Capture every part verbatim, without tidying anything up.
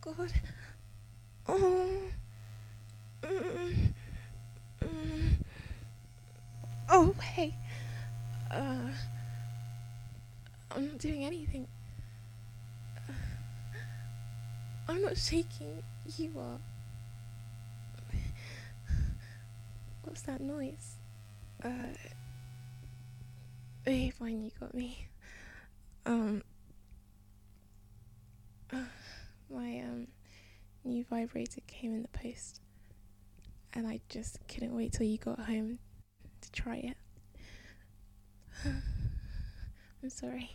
God. Oh. Mm, mm. Oh, hey. Uh, I'm not doing anything. Uh, I'm not shaking. You are. What's that noise? Uh, okay, fine, you got me. Um, uh, my, um, new vibrator came in the post, and I just couldn't wait till you got home to try it. I'm sorry.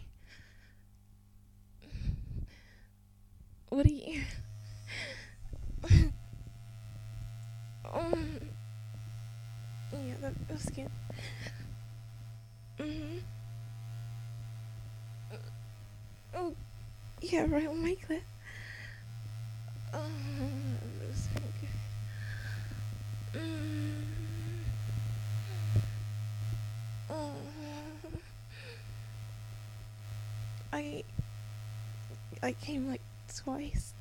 What are you... um, yeah, that was good. Mm-hmm. Oh, yeah, right on my clip. Um, that was so good. Mm. Oh. I... I came like twice.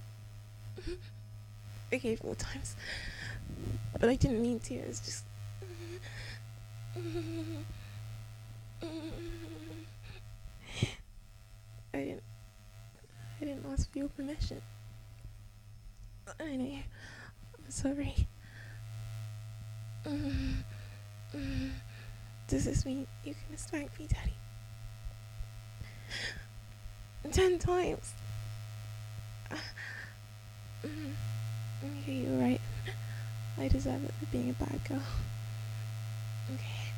Okay, four times. But I didn't mean to, it was just... I didn't... I didn't ask for your permission. I know. I'm sorry. Does this mean you can spank me, Daddy? Ten times. Okay, you're right. I deserve it for being a bad girl. Okay.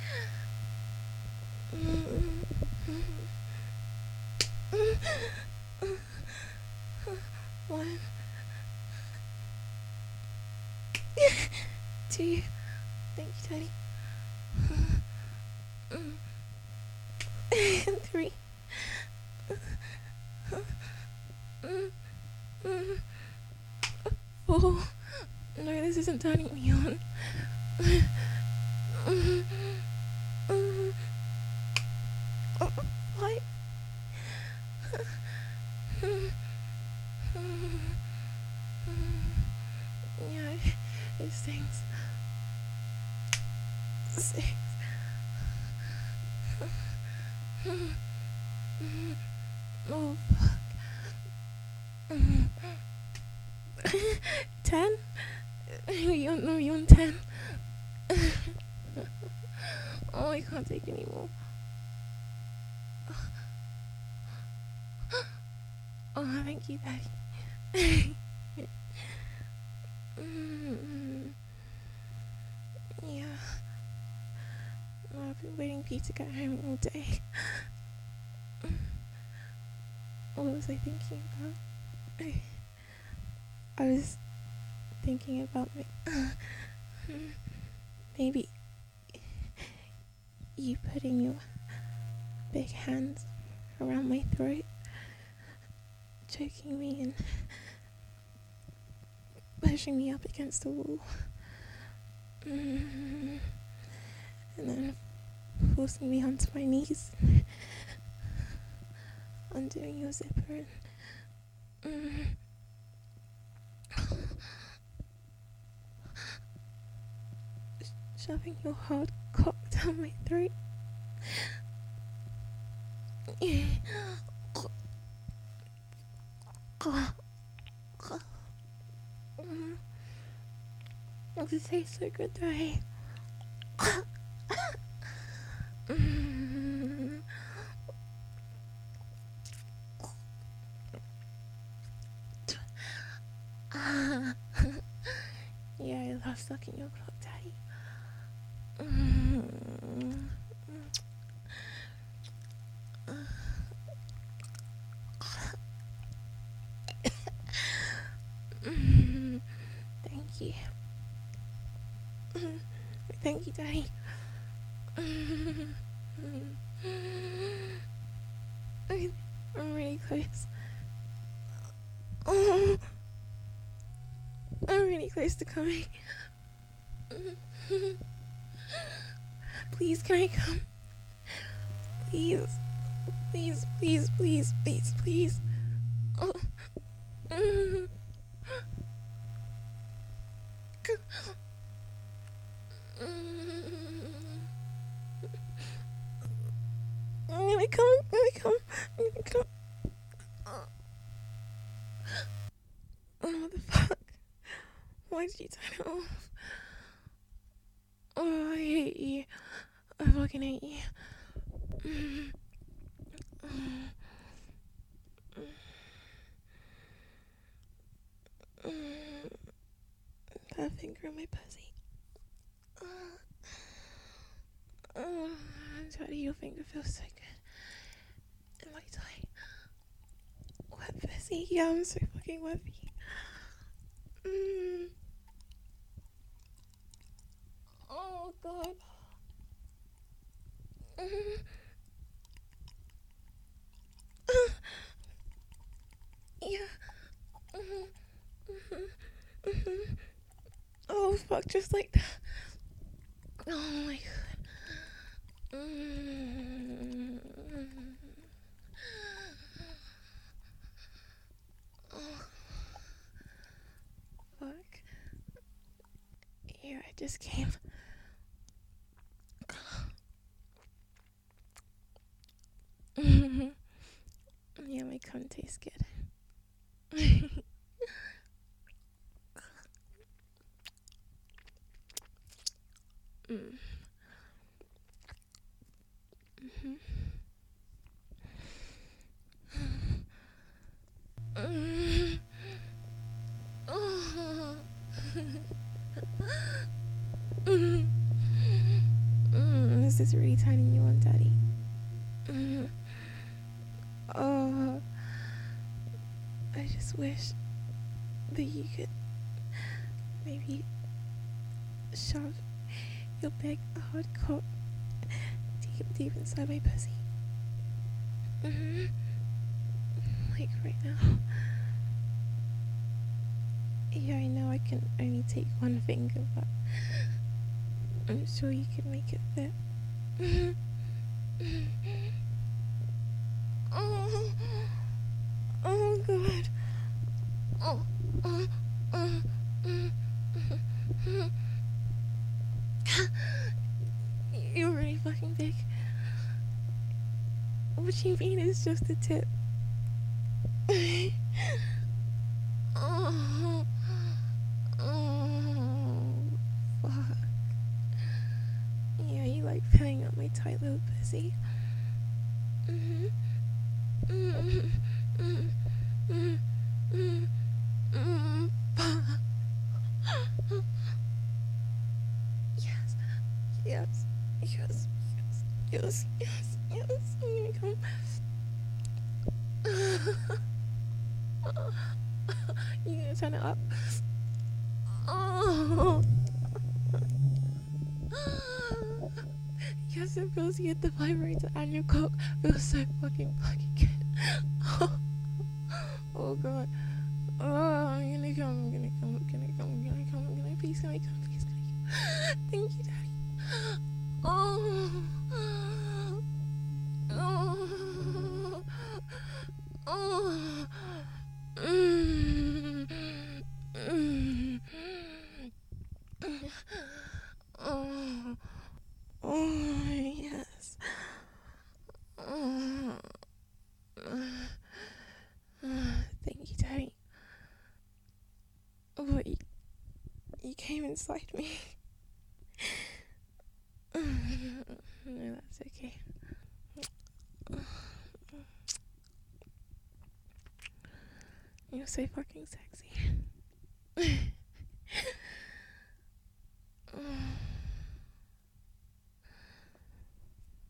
One. Two. Thank you, Daddy. Three. Four. No, this isn't turning me on. Five. Yeah, it stings. Six. Oh, fuck. Ten? You're, no, you're on ten. Oh, I can't take anymore. Oh, thank you, Daddy. mm, yeah. Oh, I've been waiting for you to get home all day. What was I thinking about? I was thinking about me. Maybe you putting your big hands around my throat, choking me and pushing me up against the wall, and then forcing me onto my knees, undoing your zipper and shoving your hard cock down my throat. It tastes so good, though. Yeah, I love sucking your cock, Daddy. Thank you. Thank you, Daddy. I'm really close. Oh, I'm really close to coming. Please, can I come? Please. Please, please, please, please, please. Oh. I'm gonna come, I'm gonna come, I'm gonna come. Oh, what the fuck? Why did you turn it off? Oh, I hate you. I fucking hate you. Mm. Mm. Mm. That finger on my pussy. Oh, Daddy, your finger feels so good. And my tight. Wet pussy. Yeah, I'm so fucking wet for you. Mm. Oh, God. Mm. Yeah. Mm-hmm. Mm-hmm. Mm-hmm. Oh, fuck, just like that. Oh, my God. Mm. Oh, fuck. Yeah, I just came. Yeah, my cunt tastes good. Mm. Mm-hmm. Mm. Oh. Mm. Mm. This is really turning you on, Daddy. Mm. Oh, I just wish that you could maybe shove your big hard cock deep, deep inside my pussy. Mm-hmm. Like right now. Yeah, I know I can only take one finger, but I'm sure you can make it fit. Mm-hmm. Oh, oh God. Oh, oh, oh, oh, oh. You're really fucking big. What you mean is just a tip? Oh, oh, fuck. Yeah, you like filling up my tight little pussy. Mm-hmm. Mm-hmm. Mm-hmm. Mm-hmm. Mm-hmm. Yes. Yes. Yes. Yes. Yes. Yes. I'm gonna come. You gonna turn it up? Oh. Yes, it feels good. The vibrator and your cock feels so fucking fucking good. Oh God. Oh, I'm gonna come. I'm gonna come. I'm gonna come. I'm gonna come. I'm gonna please can I come? Please can I come? Thank you, Daddy. Oh. Oh. Oh. Mm. Mm. Oh. Oh, yes. Oh. Thank you, Daddy. Oh, you, you came inside me. No, that's okay. You're so fucking sexy.